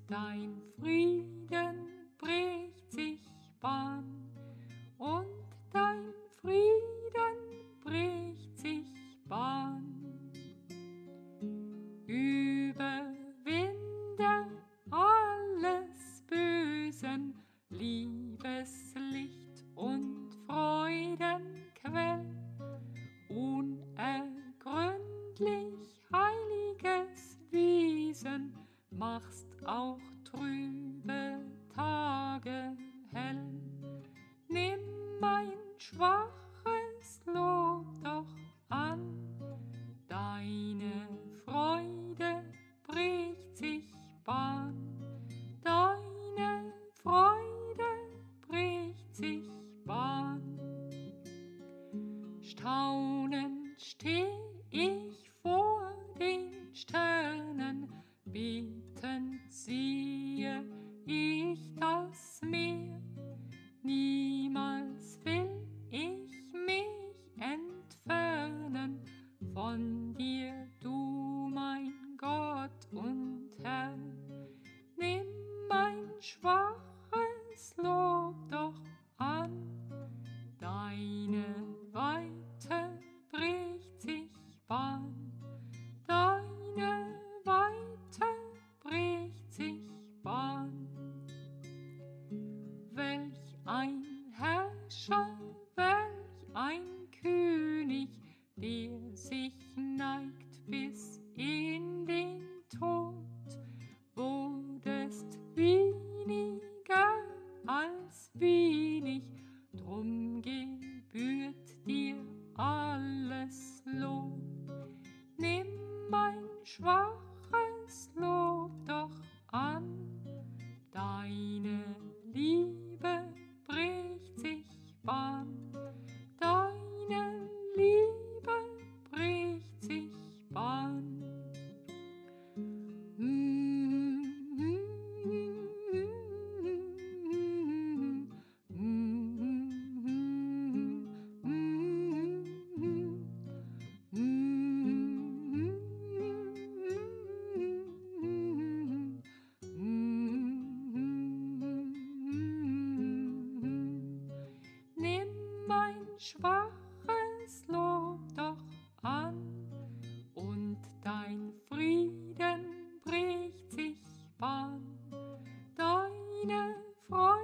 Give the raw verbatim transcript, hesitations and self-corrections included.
dein Frieden bricht sich Bahn, und dein Frieden bricht sich Bahn. Überwinde alles Bösen, Liebeslicht und Freudenquell, unergründlich heiliges Wesen, machst auch trübe Tage hell. Nimm mein schwaches Lob doch an, deine Freude bricht sich Bahn, deine Freude bricht sich Bahn. Staunend steh ich vor den Sternen, betend siehe ich das Meer. Niemals will ich mich entfernen von dir, du mein Gott und Herr. Nimm mein schwaches Lob doch an, deine Weite bricht sich Bahn, deine Weite bricht sich Bahn. Welch ein Herrscher, welch ein König, der sich neigt bis in den Tod, wurdest weniger als wenig, drum gebührt dir alles Lob. Nimm mein schwaches Lob doch an, deine Liebe bricht sich Bahn, deine Liebe bricht sich Bahn. Mein schwaches Lob doch an, und dein Frieden bricht sich Bahn, deine Freude